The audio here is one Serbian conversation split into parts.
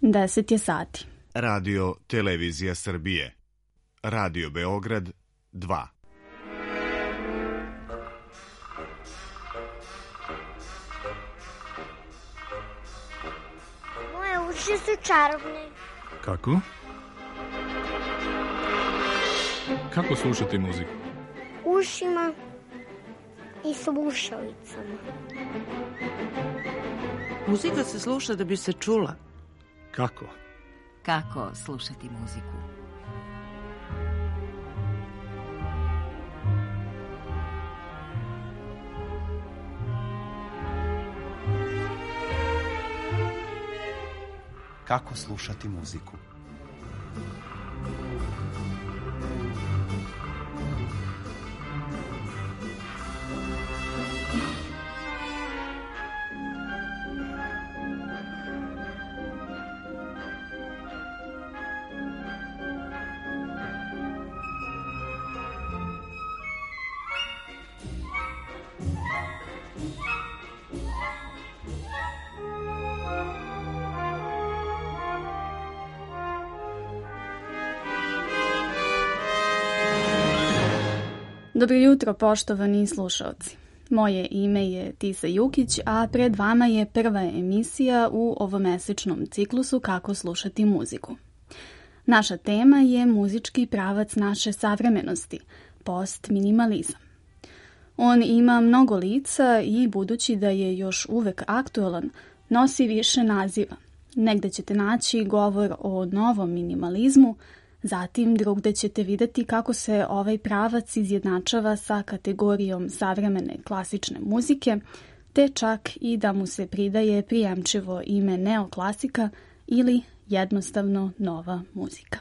10 je sati. Radio Televizija Srbije. Radio Beograd 2. Moje uši su čarobne. Kako? Kako slušati muziku? Ušima i slušalicama. Muzika se sluša da bi se čula. Kako? Kako slušati muziku? Kako slušati muziku? Dobro jutro, poštovani slušaoci. Moje ime je Tisa Jukić, a pred vama je prva emisija u ovomesečnom ciklusu Kako slušati muziku. Naša tema je muzički pravac naše savremenosti, postminimalizam. On ima mnogo lica i budući da je još uvek aktuelan, nosi više naziva. Negde ćete naći govor o novom minimalizmu, zatim drugde ćete videti kako se ovaj pravac izjednačava sa kategorijom savremene klasične muzike, te čak i da mu se pridaje prijemčivo ime neoklasika ili jednostavno nova muzika.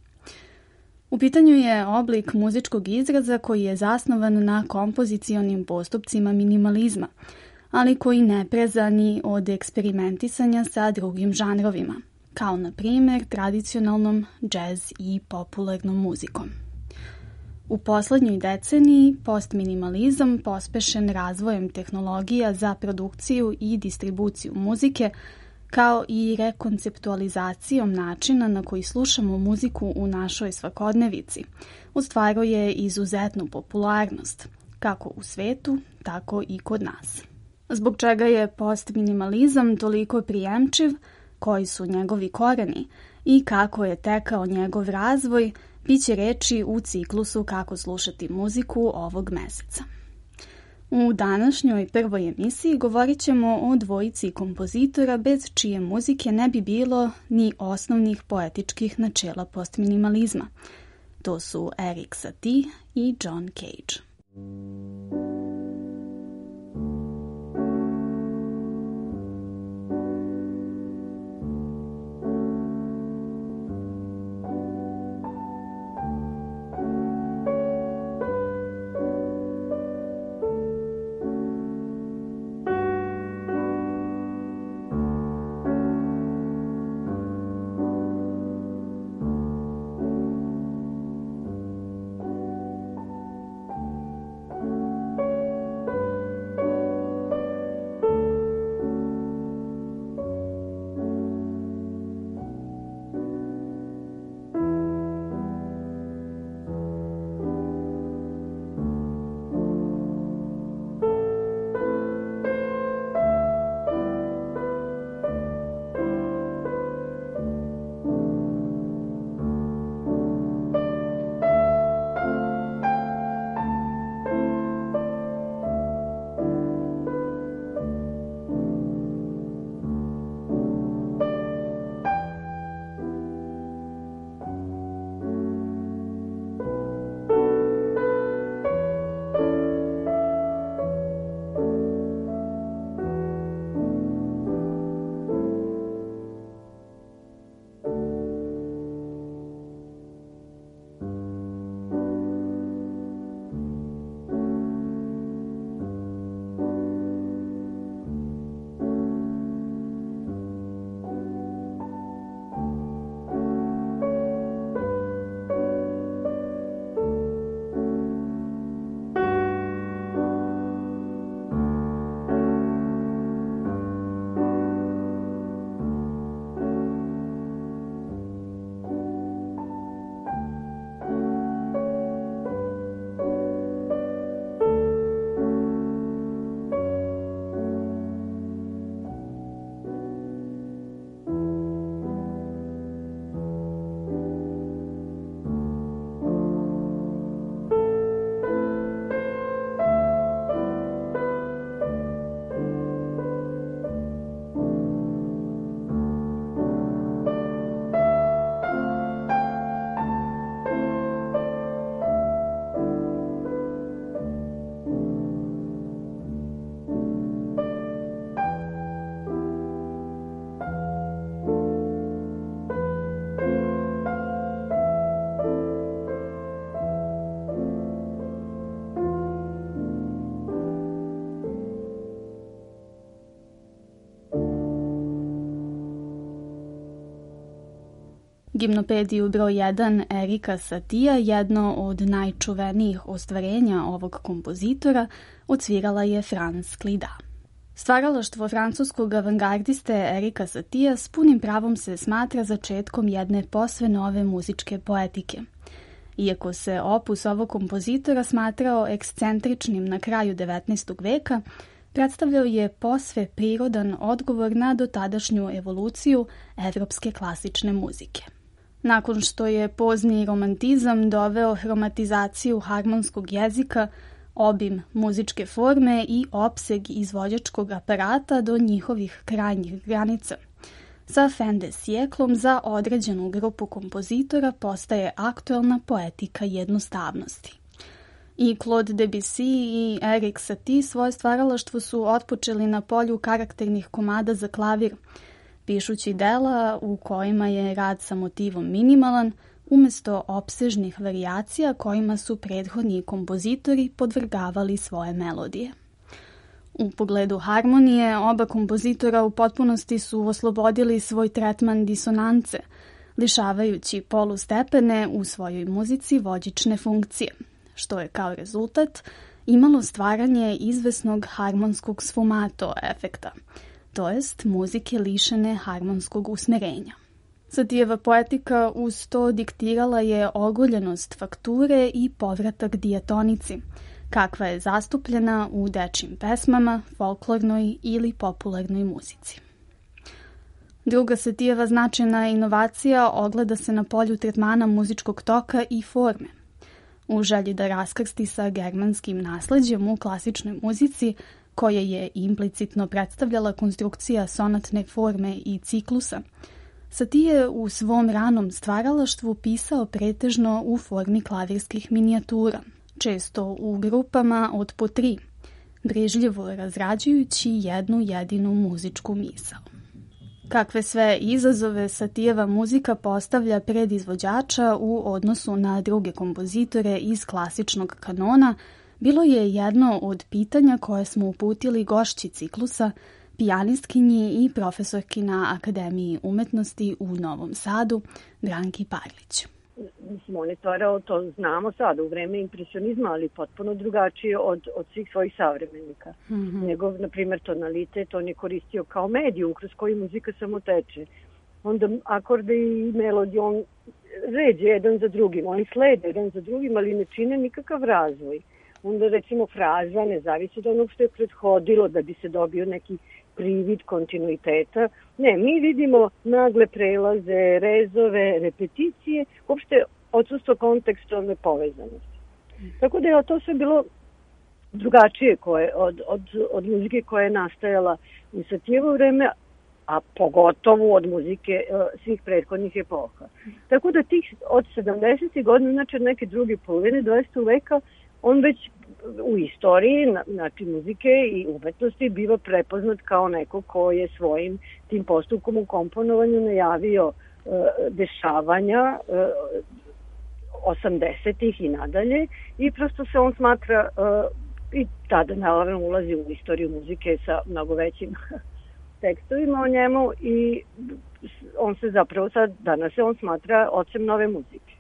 U pitanju je oblik muzičkog izraza koji je zasnovan na kompozicionim postupcima minimalizma, ali koji ne preza ni od eksperimentisanja sa drugim žanrovima, kao na primjer tradicionalnom džez i popularnom muzikom. U poslednjoj deceniji postminimalizam, pospešen razvojem tehnologija za produkciju i distribuciju muzike, kao i rekonceptualizacijom načina na koji slušamo muziku u našoj svakodnevici, ostvaruje izuzetnu popularnost, kako u svetu, tako i kod nas. Zbog čega je postminimalizam toliko prijemčiv, koji su njegovi koreni i kako je tekao njegov razvoj, bit će reči u ciklusu Kako slušati muziku ovog meseca. U današnjoj prvoj emisiji govorit ćemo o dvojici kompozitora bez čije muzike ne bi bilo ni osnovnih poetičkih načela postminimalizma. To su Erik Satie i John Cage. Gimnopediju broj 1 Erika Satija, jedno od najčuvenijih ostvarenja ovog kompozitora, odsvirala je Franz Klida. Stvaralaštvo francuskog avangardiste Erika Satija s punim pravom se smatra začetkom jedne posve nove muzičke poetike. Iako se opus ovog kompozitora smatrao ekscentričnim na kraju 19. veka, predstavljao je posve prirodan odgovor na dotadašnju evoluciju evropske klasične muzike. Nakon što je pozni romantizam doveo hromatizaciju harmonskog jezika, obim muzičke forme i opseg izvođačkog aparata do njihovih krajnjih granica, sa fin de sjeklom za određenu grupu kompozitora postaje aktuelna poetika jednostavnosti. I Claude Debussy i Erik Satie svoje stvaralaštvo su otpočeli na polju karakternih komada za klavir, pišući dela u kojima je rad sa motivom minimalan, umesto opsežnih varijacija kojima su prethodni kompozitori podvrgavali svoje melodije. U pogledu harmonije, oba kompozitora u potpunosti su oslobodili svoj tretman disonance, lišavajući polustepene u svojoj muzici vođične funkcije, što je kao rezultat imalo stvaranje izvesnog harmonskog sfumato efekta, to jest muzike lišene harmonskog usmerenja. Satijeva poetika uz to diktirala je oguljenost fakture i povratak dijatonici, kakva je zastupljena u dečjim pesmama, folklornoj ili popularnoj muzici. Druga Satijeva značajna inovacija ogleda se na polju tretmana muzičkog toka i forme. U želji da raskrsti sa germanskim nasleđem u klasičnoj muzici, koje je implicitno predstavljala konstrukcija sonatne forme i ciklusa, Satie je u svom ranom stvaralaštvu pisao pretežno u formi klavirskih minijatura, često u grupama od po 3, brižljivo razrađujući jednu jedinu muzičku misao. Kakve sve izazove Satijeva muzika postavlja pred izvođača u odnosu na druge kompozitore iz klasičnog kanona, bilo je jedno od pitanja koje smo uputili gošći ciklusa, pijanistkinji i profesorki na Akademiji umetnosti u Novom Sadu, Branki Parlić. On je stvarao, to znamo sada, u vreme impresionizma, ali potpuno drugačije od svih svojih savremenika. Njegov, na primjer, tonalitet, on je koristio kao medijum kroz koji muzika samo teče. Onda akorde i melodije, on ređe jedan za drugim, oni slede jedan za drugim, ali ne čine nikakav razvoj. Onda, recimo, fraza ne zavisi od onog što je prethodilo da bi se dobio neki privid kontinuiteta. Ne, mi vidimo nagle prelaze, rezove, repeticije, uopšte odsustvo kontekstualne povezanosti. Tako da je to sve bilo drugačije od muzike koja je nastajala u Satijevo vreme, a pogotovo od muzike svih prethodnih epoha. Tako da tih od 70. godina, znači od neke druge polovine 20. veka, on već u istoriji, znači muzike i umetnosti, biva prepoznat kao neko ko je svojim tim postupkom u komponovanju najavio dešavanja 80-ih i nadalje i prosto se on smatra i tada naravno ulazi u istoriju muzike sa mnogo većim tekstovima o njemu i on se zapravo sad, danas se on smatra ocem nove muzike.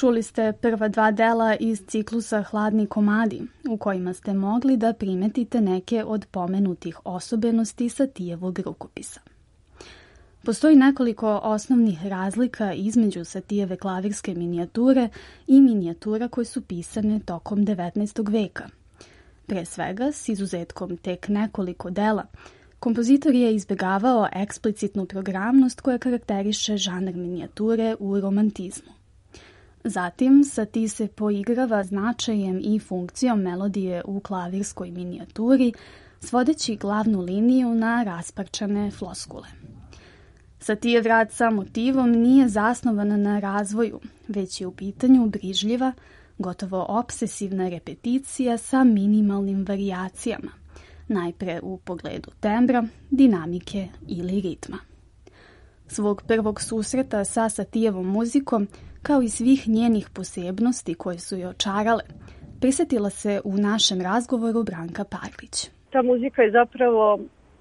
Čuli ste prva dva dela iz ciklusa Hladni komadi, u kojima ste mogli da primetite neke od pomenutih osobenosti Satijevog rukopisa. Postoji nekoliko osnovnih razlika između Satijeve klavirske minijature i minijatura koje su pisane tokom 19. veka. Pre svega, s izuzetkom tek nekoliko dela, kompozitor je izbjegavao eksplicitnu programnost koja karakteriše žanr minijature u romantizmu. Zatim, Satij se poigrava značajem i funkcijom melodije u klavirskoj minijaturi, svodeći glavnu liniju na rasparčane floskule. Satijev rad sa motivom nije zasnovan na razvoju, već je u pitanju brižljiva, gotovo obsesivna repeticija sa minimalnim varijacijama, najpre u pogledu tembra, dinamike ili ritma. Svog prvog susreta sa Satijevom muzikom, kao i svih njenih posebnosti koje su je očarale, prisjetila se u našem razgovoru Branka Parlić. Ta muzika je zapravo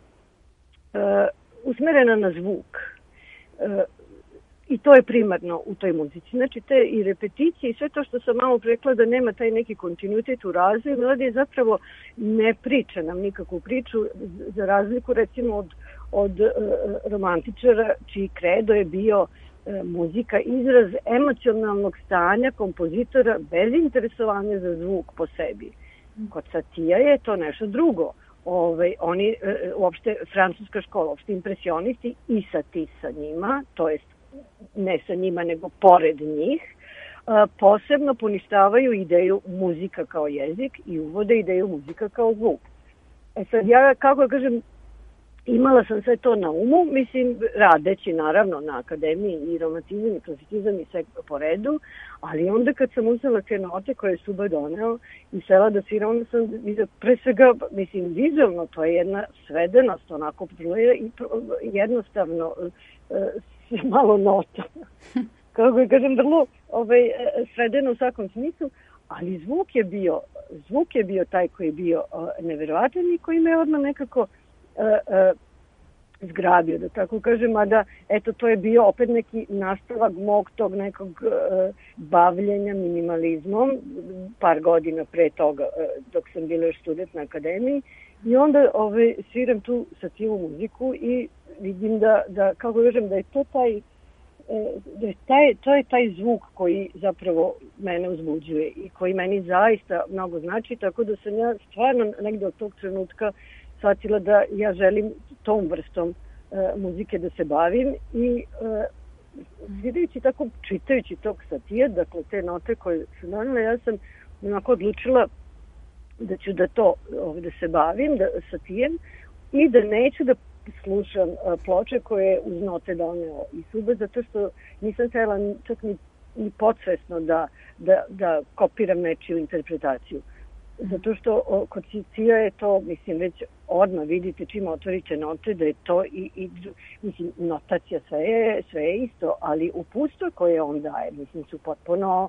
usmerena na zvuk. I to je primarno u toj muzici. Znači te i repeticije i sve to što sam malo rekla da nema taj neki kontinuitet u razvoju, melodija zapravo ne priča nam nikakvu priču, za razliku recimo od romantičara čiji kredo je bio muzika izraz emocionalnog stanja kompozitora bez interesovanja za zvuk po sebi. Kod Satija je to nešto drugo. Oni, uopšte francuska škola, uopšte impresionisti i Satij sa njima, to jest ne sa njima nego pored njih, posebno poništavaju ideju muzika kao jezik i uvode ideju muzika kao zvuk. Sad ja, kako kažem, imala sam sve to na umu, mislim, radeći naravno na akademiji i romantizam i klasicizam i sve po redu, ali onda kad sam uzela te note koje je Suba doneo i sela da svira, onda sam pre svega, mislim, vizualno, to je jedna svedenost, onako jednostavno malo nota. Kako kažem, vrlo svedeno u svakom smislu, ali zvuk je bio taj koji je bio neverovatan i koji me odmah nekako zgrabio, da tako kažem, a da, eto, to je bio opet neki nastavak mog tog nekog bavljenja minimalizmom, par godina pre toga, dok sam bila još student na akademiji, i onda sviram tu Satijevu muziku i vidim da kako kažem, da je to taj zvuk koji zapravo mene uzbuđuje i koji meni zaista mnogo znači, tako da sam ja stvarno negde od tog trenutka shvatila da ja želim tom vrstom muzike da se bavim i vidajući tako, čitajući tog Satija, dakle te note koje su donela, ja sam onako odlučila da ću da se bavim Satijem i da neću da slušam ploče koje uz note doneo i Suba, zato što nisam htjela čak ni podsvesno da kopiram nečiju interpretaciju. Zato što kod Satija je to, mislim, već odmah vidite čim otvorite note da je to i mislim, notacija sve je isto, ali uputstva koje on daje, mislim, su potpuno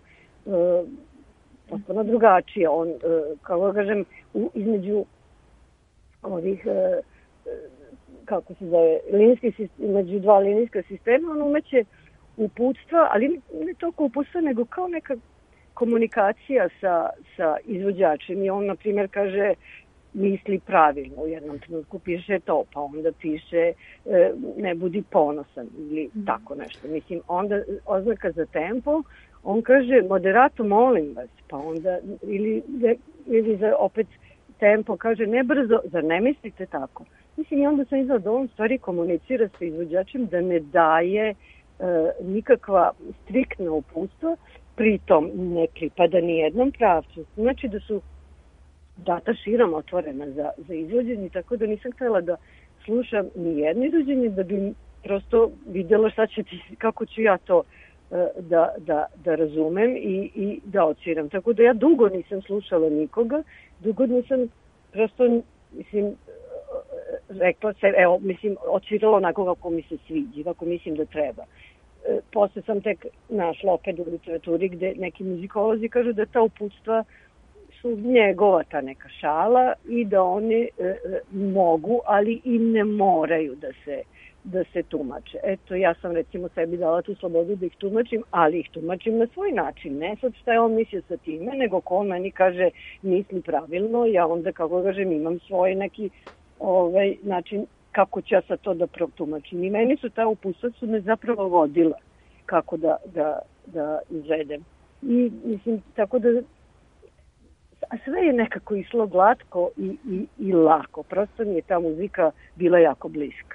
drugačije. On, kako kažem, između ovih, kako se zove, između dva linijska sistema, on umeće uputstva, ali ne toliko uputstva, nego kao neka komunikacija sa izvođačem. I on, na primjer, kaže, misli pravilno, u jednom trenutku piše to, pa onda piše ne budi ponosan ili tako nešto. Mislim, onda oznaka za tempo, on kaže moderato molim vas, pa onda ili za opet tempo kaže ne brzo, zar ne mislite tako? Mislim, i onda sam iznad ovom stvari komunicira sa izvođačem da ne daje nikakva striktna uputstva, pritom ne pripada ni jednom pravcu. Znači da su data širom otvorena za izvođenje, tako da nisam htjela da slušam ni jedno izvođenje, da bi prosto vidjela kako ću ja to da razumem i da odsviram. Tako da ja dugo nisam slušala nikoga, dugo nisam prosto, mislim, rekla se, evo, mislim, odsvirala onako kako mi se sviđa, kako mislim da treba. Posle sam tek našla opet u literaturi gde neki muzikolozi kažu da ta uputstva su njegova ta neka šala i da oni mogu, ali i ne moraju da se tumače. Eto, ja sam recimo sebi dala tu slobodu da ih tumačim, ali ih tumačim na svoj način. Ne sad šta je on mislio sa time, nego ko on meni kaže misli pravilno, ja onda, kako kažem, imam svoj neki način kako ću ja sad to da protumačim. I meni su ta upustva su me zapravo vodila kako da izvedem. I mislim, tako da sve je nekako išlo glatko i lako. Prosto mi je ta muzika bila jako bliska.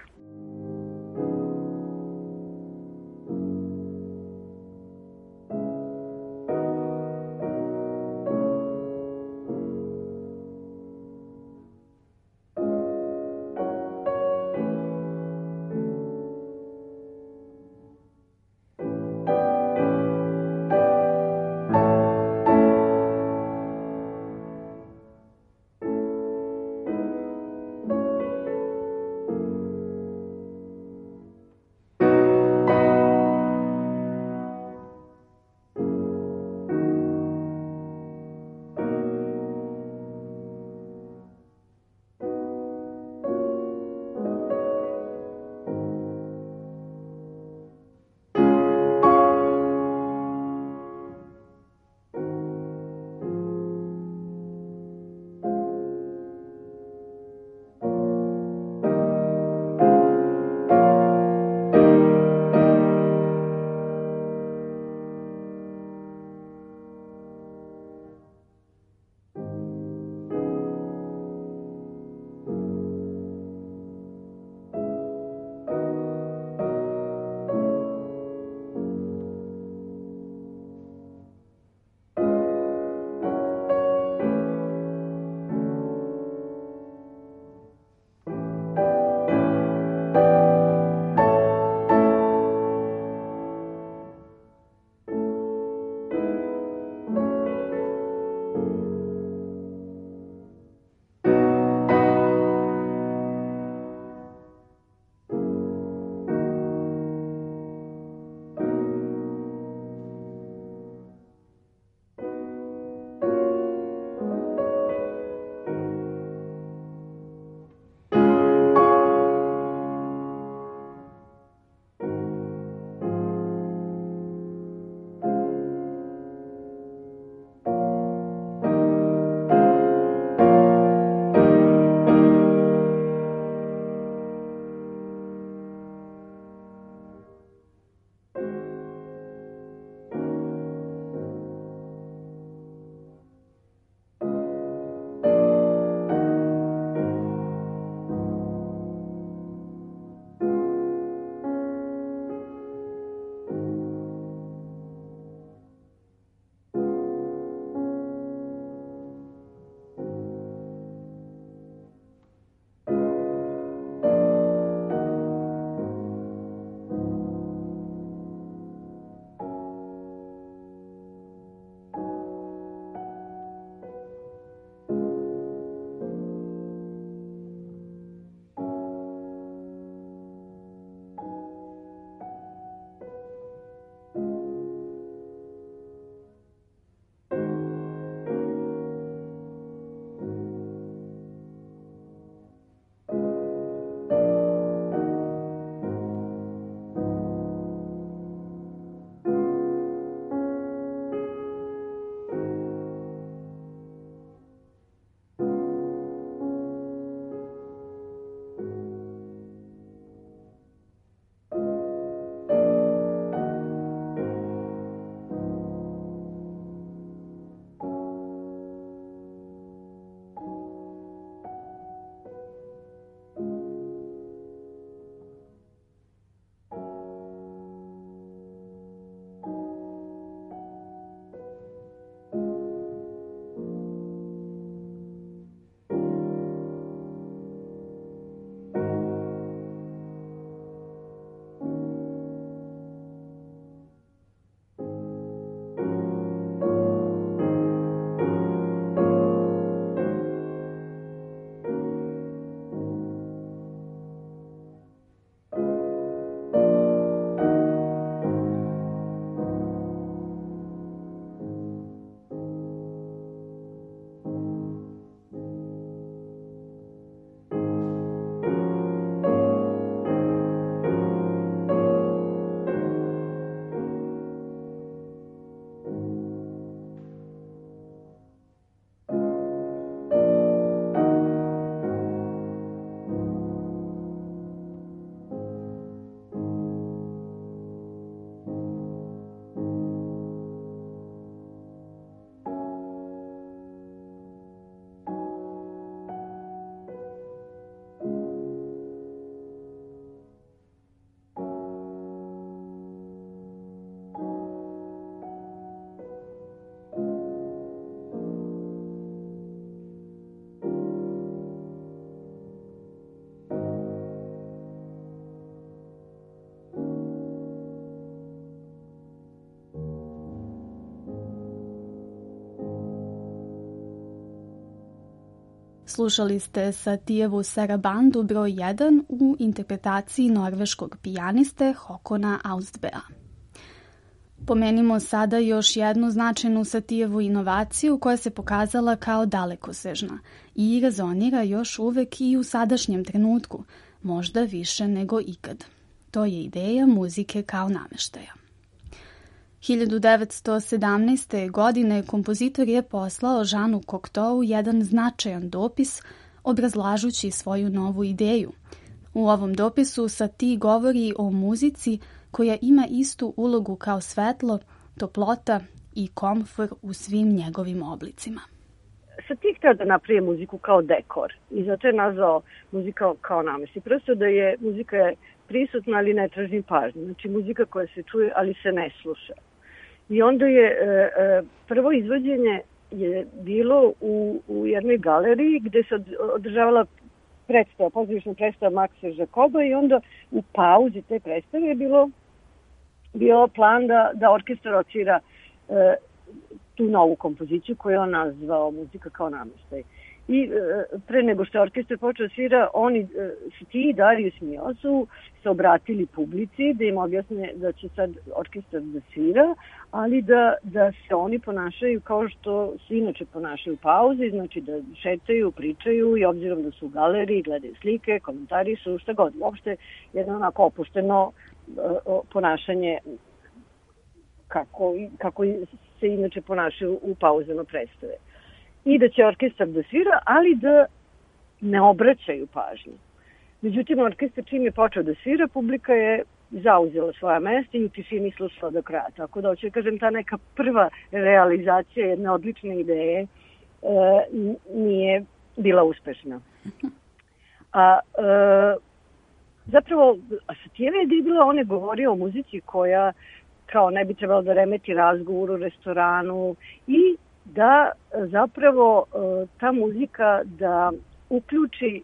Slušali ste Satijevu Sarabandu broj 1 u interpretaciji norveškog pijaniste Håkona Austbea. Pomenimo sada još jednu značajnu Satijevu inovaciju koja se pokazala kao dalekosežna i rezonira još uvek i u sadašnjem trenutku, možda više nego ikad. To je ideja muzike kao nameštaja. 1917. godine kompozitor je poslao Jeanu Cocteau jedan značajan dopis obrazlažući svoju novu ideju. U ovom dopisu Satie govori o muzici koja ima istu ulogu kao svetlo, toplota i komfor u svim njegovim oblicima. Satie htio da napravi muziku kao dekor i zato je nazvao muzika kao nameštaj. Prosto da je muzika prisutna, ali ne traži pažnju. Znači muzika koja se čuje, ali se ne sluša. I onda je prvo izvođenje je bilo u jednoj galeriji gde se održavala predstava, pozorišna predstava Maxa Jacoba i onda u pauzi te predstave je bio plan da orkestar odsvira tu novu kompoziciju koju je on nazvao muzika kao nameštaj. I pre nego što je orkestar počeo svira, oni, Satie i Darius Milhaud su se obratili publici da im objasne da će sad orkestar da svira, ali da se oni ponašaju kao što se inače ponašaju u pauzi, znači da šetaju, pričaju i obzirom da su u galeriji, gledaju slike, komentarišu, šta god. Uopšte jedno onako opušteno ponašanje kako se inače ponašaju u pauzama predstave. I da će orkestar da svira, ali da ne obraćaju pažnju. Međutim, orkestar čim je počeo da svira, publika je zauzela svoja mesta i u tišini slušala do kraja. Tako da, hoću kažem, ta neka prva realizacija jedne odlične ideje nije bila uspešna. Zapravo, Satijeva ideja je bila, on je govorio o muzici koja kao ne bi trebalo da remeti razgovor u restoranu i da zapravo ta muzika da uključi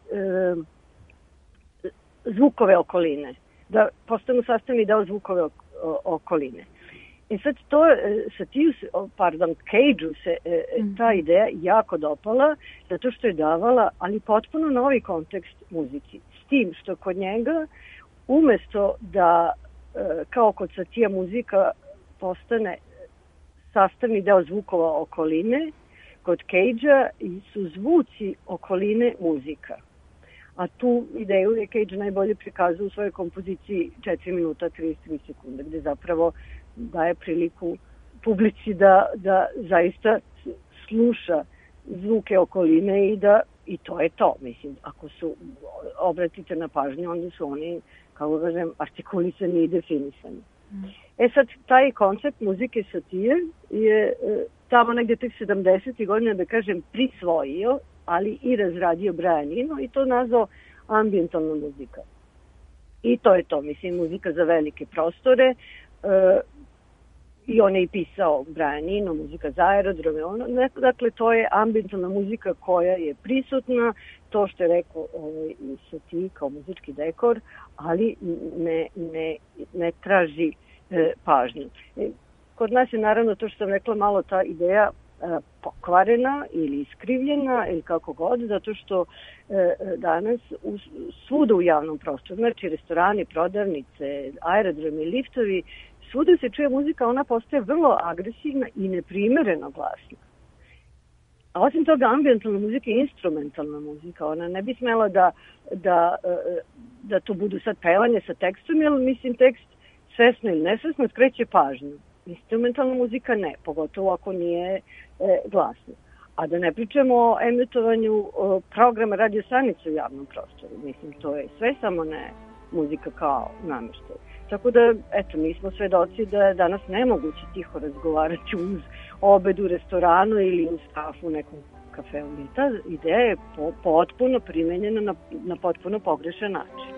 zvukove okoline, da postanu sastavni deo zvukove okoline. I sad to Cageu se ta ideja jako dopala zato što je davala, ali potpuno novi kontekst muzici. S tim što kod njega umesto da kao kod Satija muzika postane sastavni deo zvukova okoline, kod Cagea su zvuci okoline muzika. A tu ideju je Cage najbolje prikazao u svojoj kompoziciji 4 minuta 33 sekunde, gde zapravo daje priliku publici da zaista sluša zvuke okoline i to je to. Mislim, ako obratite na pažnju, onda su oni, kako kažem, artikulisani i definisani. Sad, taj koncept muzike Satije je tamo negde tek 70. godina, da kažem, prisvojio, ali i razradio Brian Eno i to nazvao ambientalna muzika. I to je to, mislim, muzika za velike prostore. I on je i pisao Brian Eno, muzika za aerodrome. Dakle, to je ambientalna muzika koja je prisutna, to što je rekao i Satie kao muzički dekor, ali ne traži pažnju. Kod nas je naravno to što sam rekla malo ta ideja pokvarena ili iskrivljena ili kako god, zato što danas svuda u javnom prostoru, znači restorani, prodavnice, aerodromi, liftovi, svuda se čuje muzika, ona postaje vrlo agresivna i neprimereno glasna. A osim toga, ambientalna muzika je instrumentalna muzika, ona ne bi smela da to budu sad pevanje sa tekstom, jer mislim tekst svesno ili nesvesno skreće pažnju. Instrumentalna muzika ne, pogotovo ako nije glasna. A da ne pričamo o emitovanju programa radio stanice u javnom prostoru. Mislim, to je sve samo ne muzika kao nameštaj. Tako da, eto, mi smo svedoci da je danas nemoguće tiho razgovarati uz obed u restoranu ili uz kafu u nekom kafeu. I ta ideja je potpuno primenjena na potpuno pogrešan način.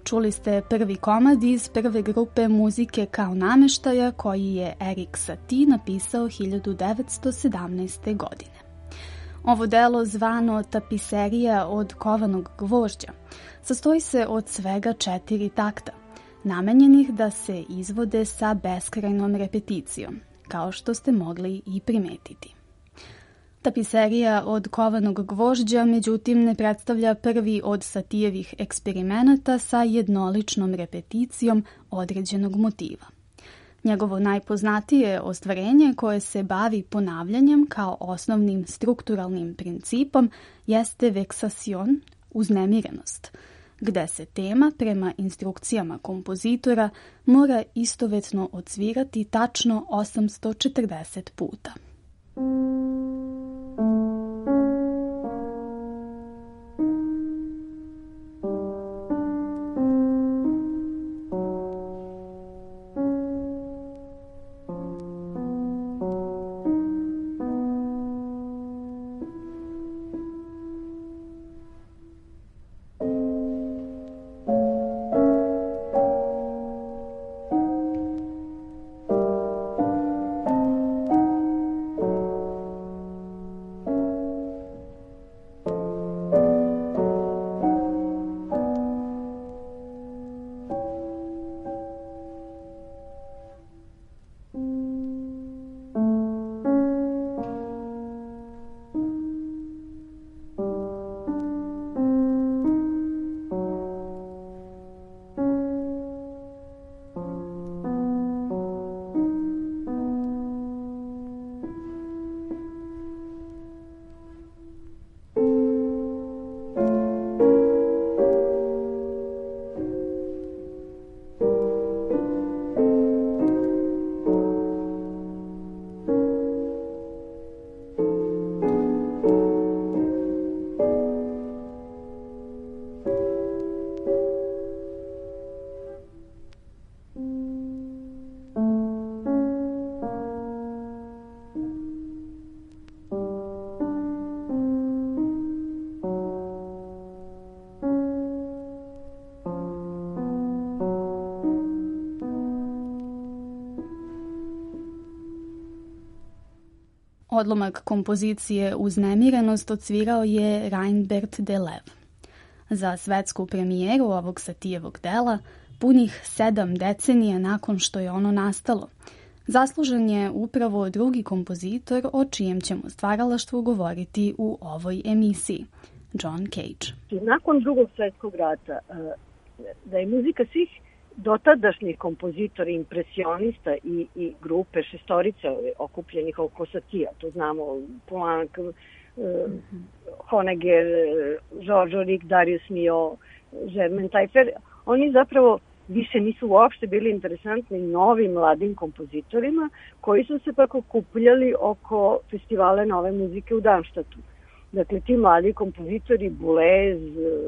Čuli ste prvi komad iz prve grupe muzike kao nameštaja koji je Erik Satie napisao 1917. godine. Ovo delo, zvano Tapiserija od kovanog gvožđa, sastoji se od svega 4 takta, namenjenih da se izvode sa beskrajnom repeticijom, kao što ste mogli i primetiti. Tapiserija od kovanog gvožđa, međutim, ne predstavlja prvi od Satijevih eksperimenata sa jednoličnom repeticijom određenog motiva. Njegovo najpoznatije ostvarenje koje se bavi ponavljanjem kao osnovnim strukturalnim principom jeste veksacion, uznemirenost, gde se tema prema instrukcijama kompozitora mora istovetno odsvirati tačno 840 puta. Odlomak kompozicije Uznemirenost odsvirao je Reinbert Delev. Za svetsku premijeru ovog Satijevog dela, punih 7 decenija nakon što je ono nastalo, zaslužen je upravo drugi kompozitor o čijem ćemo stvaralaštvu govoriti u ovoj emisiji, John Cage. Nakon Drugog svjetskog rata, da je muzika svih dotadašnjih kompozitora, impresionista i grupe šestorice okupljenih oko Satija, to znamo Poulenc, Honegger, Georges Auric, Darius Milhaud, Germain Taillefer, oni zapravo više nisu uopšte bili interesantni novim mladim kompozitorima koji su se pak okupljali oko festivala nove muzike u Darmstadtu. Dakle, ti mladi kompozitori, Boulez,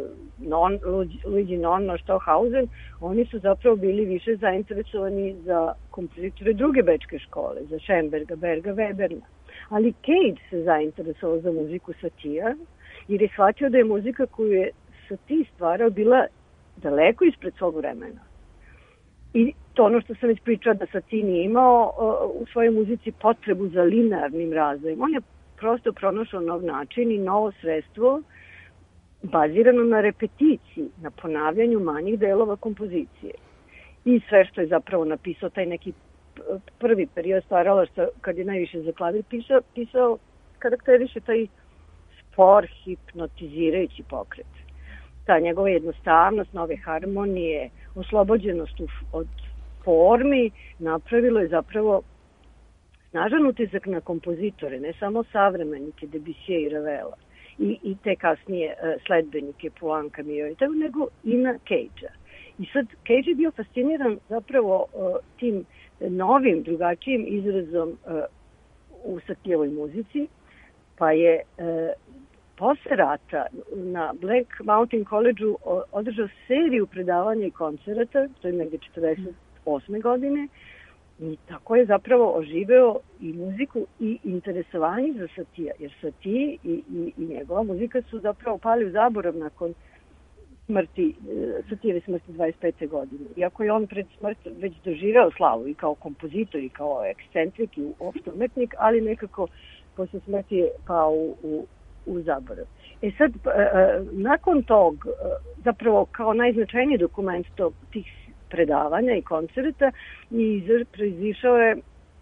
Luigi Nono, Stockhausen, oni su zapravo bili više zainteresovani za kompozitore druge bečke škole, za Schoenberga, Berga, Weberna. Ali Cage se zainteresovao za muziku Satija jer je shvatio da je muzika koju je Satie stvarao bila daleko ispred svog vremena. I to ono što sam već pričala da Satie nije imao u svojoj muzici potrebu za linearnim razvojem. On je prosto pronašao nov način i novo sredstvo bazirano na repeticiji, na ponavljanju manjih delova kompozicije. I sve što je zapravo napisao taj neki prvi period stvaralaštva, kad je najviše za klavir pisao, karakteriše taj spor, hipnotizirajući pokret. Ta njegova jednostavnost, nove harmonije, oslobođenost od formi napravilo je zapravo snažan utisak na kompozitore, ne samo savremenike Debussija i Ravela i te kasnije sledbenike Poulenca, Milhaud, nego i na Cagea. I sad Cage je bio fasciniran zapravo tim novim, drugačijim izrazom u Satijevoj muzici, pa je posle rata na Black Mountain College-u održao seriju predavanja i koncerata, to je negde 1948. godine, i tako je zapravo oživeo i muziku i interesovanje za Satija, jer Satie i njegova muzika su zapravo pali u zaborav nakon smrti, Satijeve smrti 25. godine. Iako je on pred smrt već doživeo slavu i kao kompozitor i kao ekscentrik i uopšte umetnik, ali nekako posle smrti je pao u zaborav. Sad, nakon tog, zapravo kao najznačajniji dokument tih predavanja i koncerta, proizišao je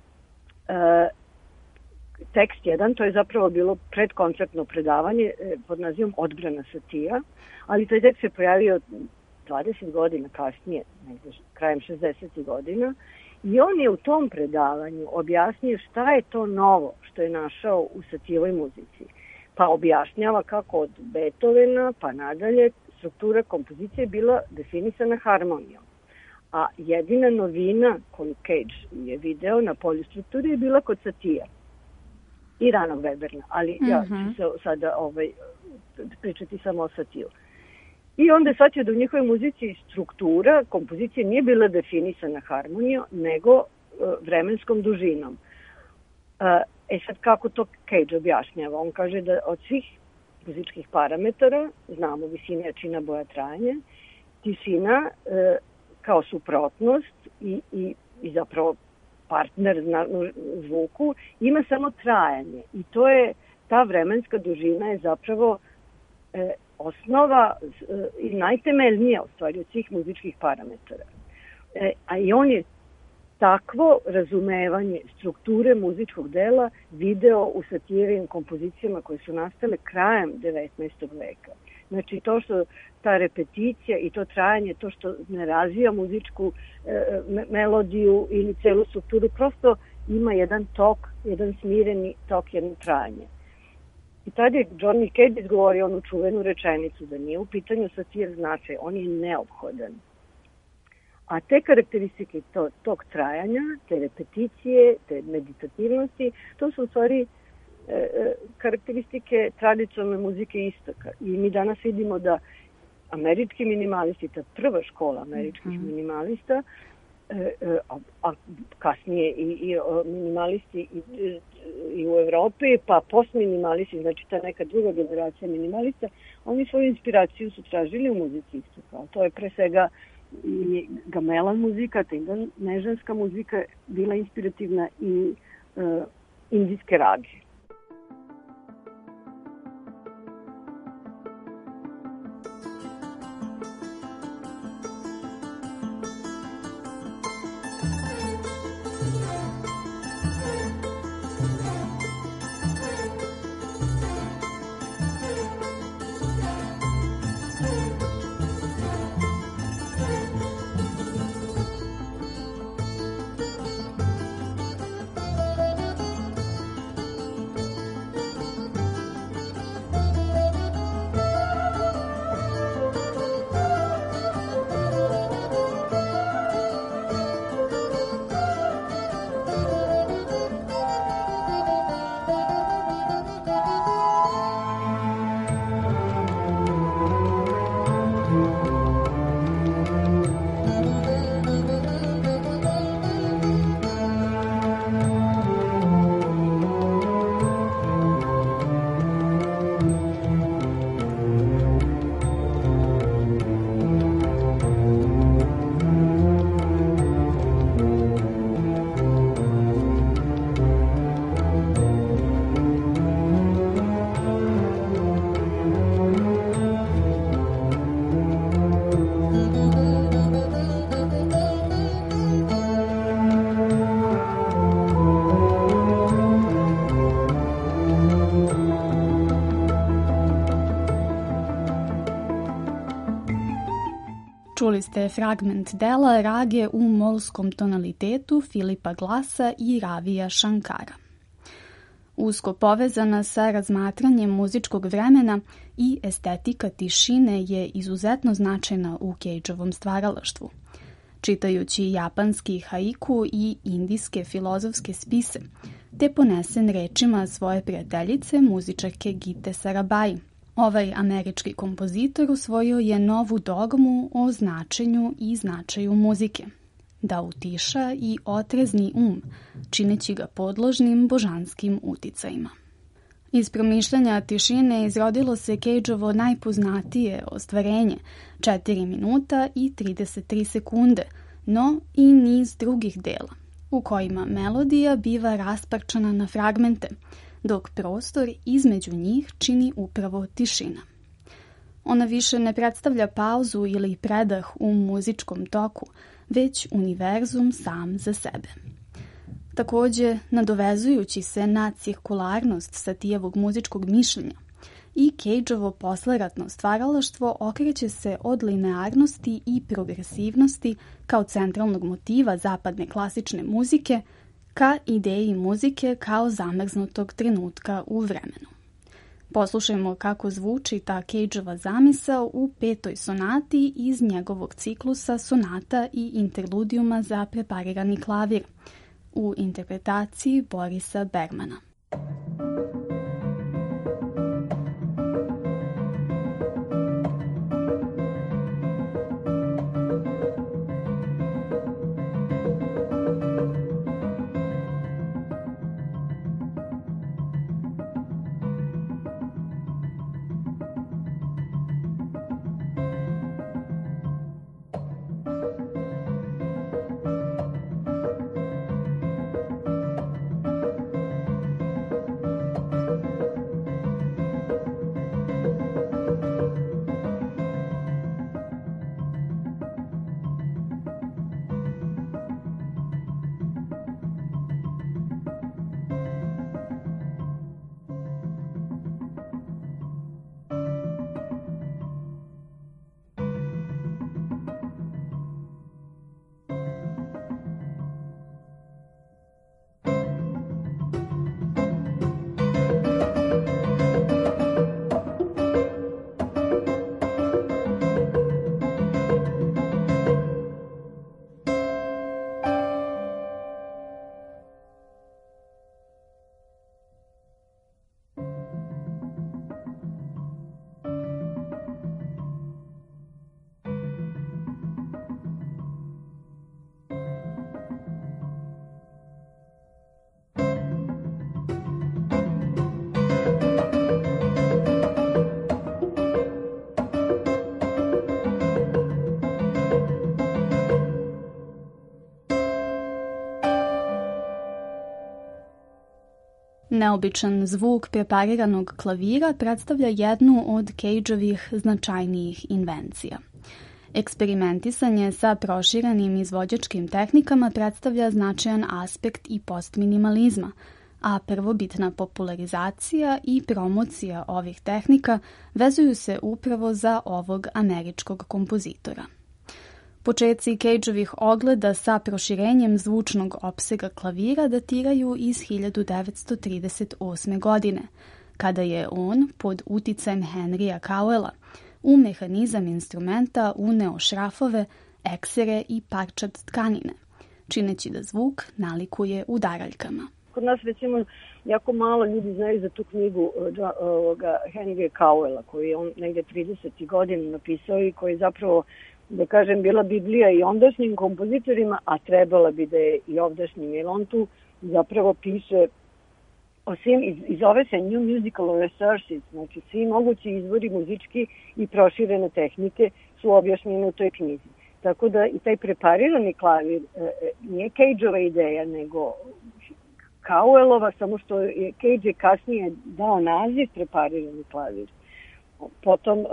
tekst jedan, to je zapravo bilo predkoncertno predavanje pod nazivom Odbrana Satija, ali taj tekst se pojavio 20 godina kasnije, negde krajem 60. godina, i on je u tom predavanju objasnio šta je to novo što je našao u Satijevoj muzici. Pa objašnjava kako od Beethovena pa nadalje struktura kompozicije je bila definisana harmonijom. A jedina novina koju Cage je video na polju strukture je bila kod Satija i ranog Weberna, ali ja ću se sada pričati samo o Satiju. I onda je shvatio da u njihovoj muzici struktura kompozicije nije bila definisana harmonijom, nego vremenskom dužinom. Sad kako to Cage objašnjava? On kaže da od svih muzičkih parametara, znamo visina, jačina, boja, trajanje, tišina kao suprotnost i zapravo partner zvuku ima samo trajanje. I to je, ta vremenska dužina je zapravo osnova i najtemeljnija u stvari od svih muzičkih parametara. A i on je takvo razumevanje strukture muzičkog dela video u Satijevim kompozicijama koje su nastale krajem 19. veka. Znači to što ta repeticija i to trajanje, to što ne razvija muzičku melodiju ili celu strukturu, prosto ima jedan tok, jedan smireni tok, jedno trajanje. I tada je Johnny Cage izgovorio onu čuvenu rečenicu da nije u pitanju Satijev značaj, on je neophodan. A te karakteristike tog trajanja, te repeticije, te meditativnosti, to su u stvari karakteristike tradicionalne muzike istoka. I mi danas vidimo da američki minimalisti, ta prva škola američkih minimalista, a kasnije i minimalisti i u Evropi, pa postminimalisti, znači ta neka druga generacija minimalista, oni svoju inspiraciju su tražili u muzici istoka. To je pre svega i gamelan muzika, ta nežanska muzika bila inspirativna i indijske rage. Čuli ste fragment dela Rage u molskom tonalitetu Filipa Glassa i Ravija Shankara. Usko povezana sa razmatranjem muzičkog vremena i estetika tišine je izuzetno značajna u Cageovom stvaralaštvu. Čitajući japanski haiku i indijske filozofske spise, te ponesen rečima svoje prijateljice, muzičarke Gite Sarabhai, ovaj američki kompozitor usvojio je novu dogmu o značenju i značaju muzike, da utiša i otrezni um, čineći ga podložnim božanskim uticajima. Iz promišljanja tišine izrodilo se Cageovo najpoznatije ostvarenje 4 minuta i 33 sekunde, no i niz drugih dela, u kojima melodija biva rasparčana na fragmente, dok prostor između njih čini upravo tišina. Ona više ne predstavlja pauzu ili predah u muzičkom toku, već univerzum sam za sebe. Takođe, nadovezujući se na cirkularnost Satijevog muzičkog mišljenja, i Cageovo posleratno stvaralaštvo okreće se od linearnosti i progresivnosti kao centralnog motiva zapadne klasične muzike ka ideji muzike kao zamrznutog trenutka u vremenu. Poslušajmo kako zvuči ta Cageova zamisao u 5. sonati iz njegovog ciklusa sonata i interludijuma za preparirani klavir u interpretaciji Borisa Bergmana. Neobičan zvuk prepariranog klavira predstavlja jednu od Cageovih značajnijih invencija. Eksperimentisanje sa proširenim izvođačkim tehnikama predstavlja značajan aspekt i postminimalizma, a prvobitna popularizacija i promocija ovih tehnika vezuju se upravo za ovog američkog kompozitora. Počeci Cageovih ogleda sa proširenjem zvučnog opsega klavira datiraju iz 1938. godine, kada je on, pod uticajem Henrya Cowella, u mehanizam instrumenta uneo šrafove, eksere i parčad tkanine, čineći da zvuk nalikuje udaraljkama. Kod nas, recimo, jako malo ljudi znaju za tu knjigu Henrya Cowella, koju je on negde 30. godina napisao i koji je zapravo, da kažem, bila Biblija i ondašnjim kompozitorima, a trebala bi da je i ovdašnjim, jer on tu zapravo piše o svim, i zove se New Musical Resources, znači svi mogući izvori muzički i proširene tehnike su objašnjene u toj knjizi. Tako da i taj preparirani klavir nije Cageova ideja, nego Cowellova, samo što je Cage kasnije dao naziv preparirani klavir. Potom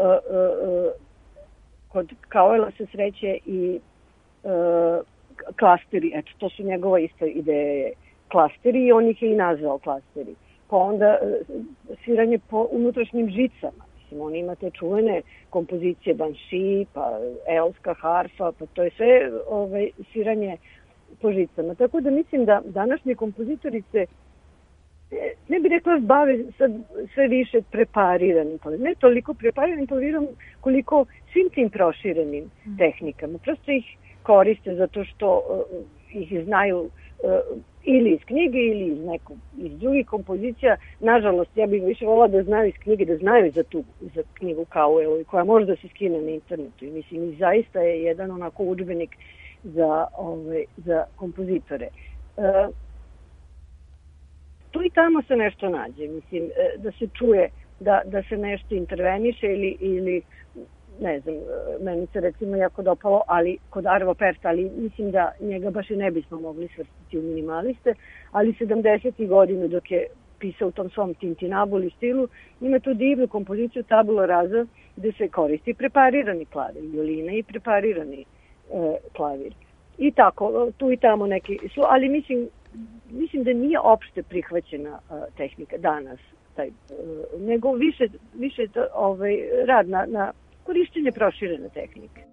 kod Cowella se sreće i klasteri, eto, to su njegova ista ideje, klasteri, i on ih je i nazvao klasteri. Pa onda sviranje po unutrašnjim žicama. Mislim, on ima te čuvene kompozicije Banshee, pa Elska harfa, pa to je sve sviranje po žicama. Tako da mislim da današnje kompozitorice, ne bih rekla, bave sad sve više prepariranim klavirom. Ne toliko prepariranim klavirom koliko svim tim proširenim tehnikama. Prosto ih koriste zato što ih znaju ili iz knjige ili iz drugih kompozicija. Nažalost, ja bih više volila da znaju iz knjige, da znaju za knjigu Cowellovu, koja može da se skine na internetu. I mislim, i zaista je jedan onako udžbenik za kompozitore. tu i tamo se nešto nađe, mislim, da se čuje da se nešto interveniše ili ne znam, meni se recimo jako dopalo, ali kod Arvo Pärta, ali mislim da njega baš i ne bismo mogli svrstiti u minimaliste, ali 70. godinu dok je pisao u tom svom Tintinabuli stilu, ima tu divnu kompoziciju Tabula Rasa gde se koristi preparirani klavir, violina i preparirani klavir. I tako, tu i tamo neki, ali mislim da nije opšte prihvaćena tehnika danas, nego više rad na korišćenje proširene tehnike.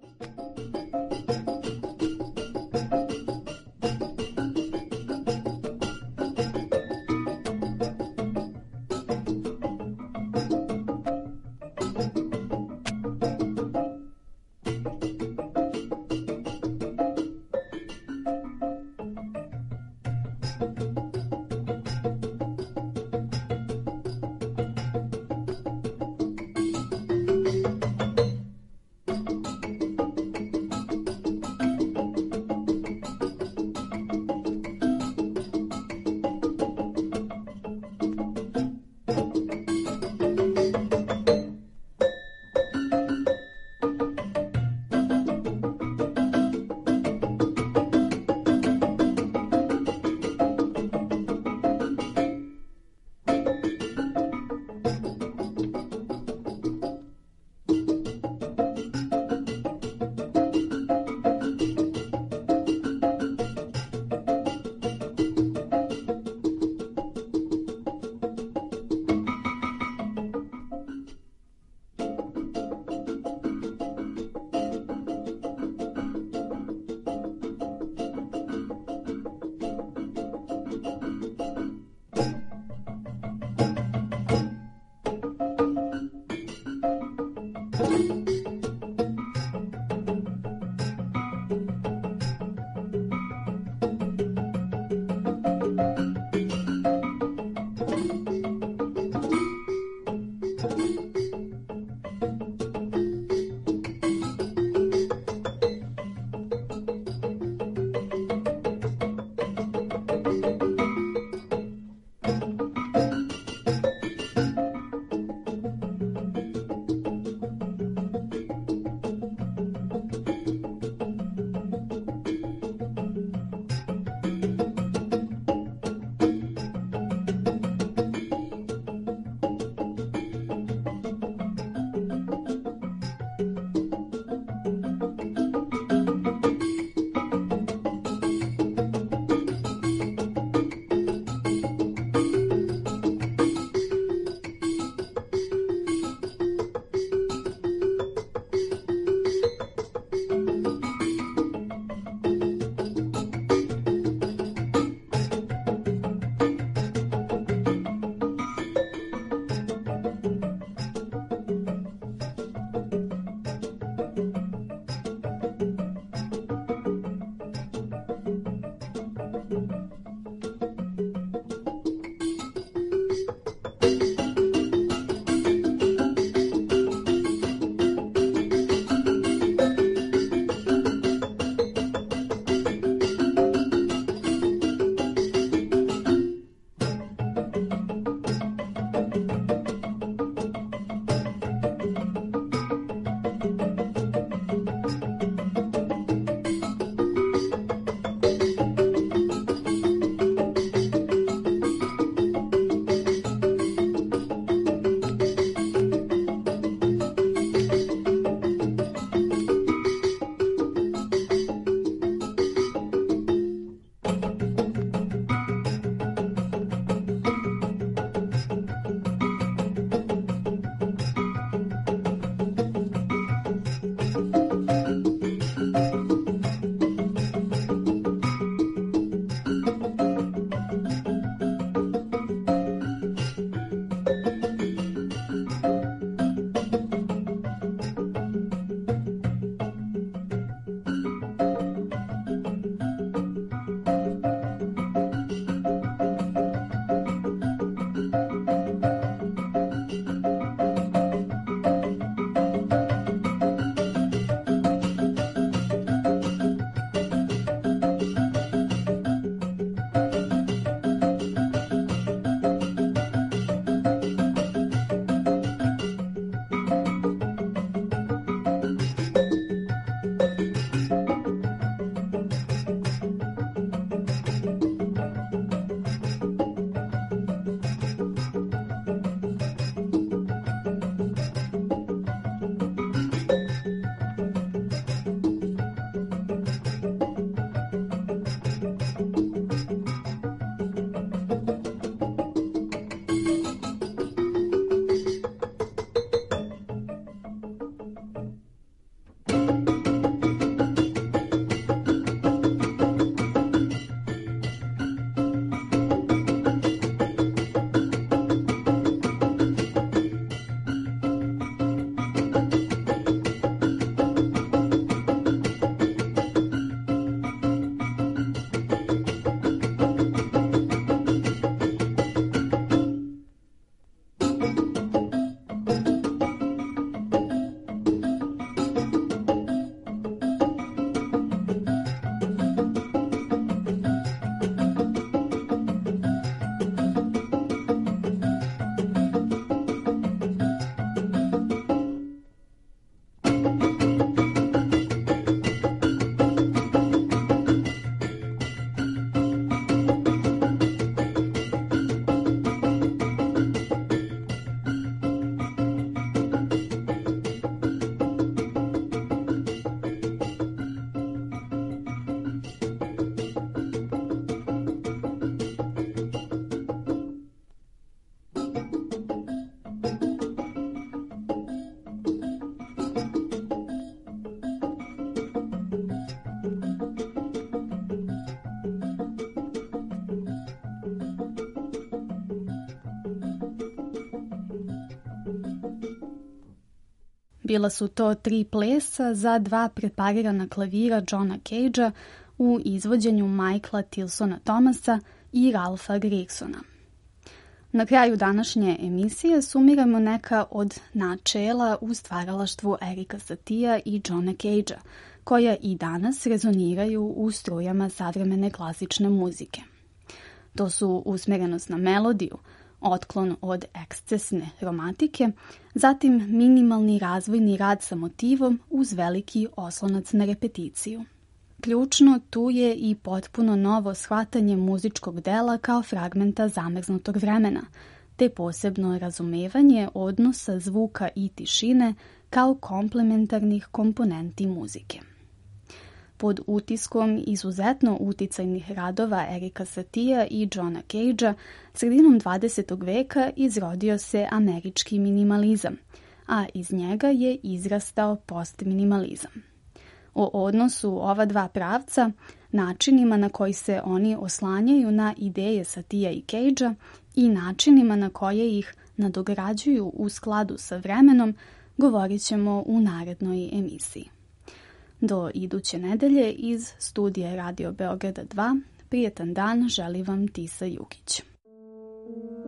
Bila su to 3 plesa za 2 preparirana klavira Johna Cagea u izvođenju Michaela Tilsona Thomasa i Ralpha Gregsona. Na kraju današnje emisije sumiramo neka od načela u stvaralaštvu Erika Satia i Johna Cagea, koja i danas rezoniraju u strujama savremene klasične muzike. To su usmjerenost na melodiju, otklon od ekscesne romantike, zatim minimalni razvojni rad sa motivom uz veliki oslonac na repeticiju. Ključno tu je i potpuno novo shvatanje muzičkog dela kao fragmenta zamrznutog vremena, te posebno razumevanje odnosa zvuka i tišine kao komplementarnih komponenti muzike. Pod utiskom izuzetno uticajnih radova Erika Satia i Johna Cagea, sredinom 20. veka izrodio se američki minimalizam, a iz njega je izrastao postminimalizam. O odnosu ova 2 pravca, načinima na koji se oni oslanjaju na ideje Satia i Cagea i načinima na koje ih nadograđuju u skladu sa vremenom, govorit ćemo u narednoj emisiji. Do iduće nedelje iz studija Radio Beograda 2, prijetan dan želi vam Tisa Jukić.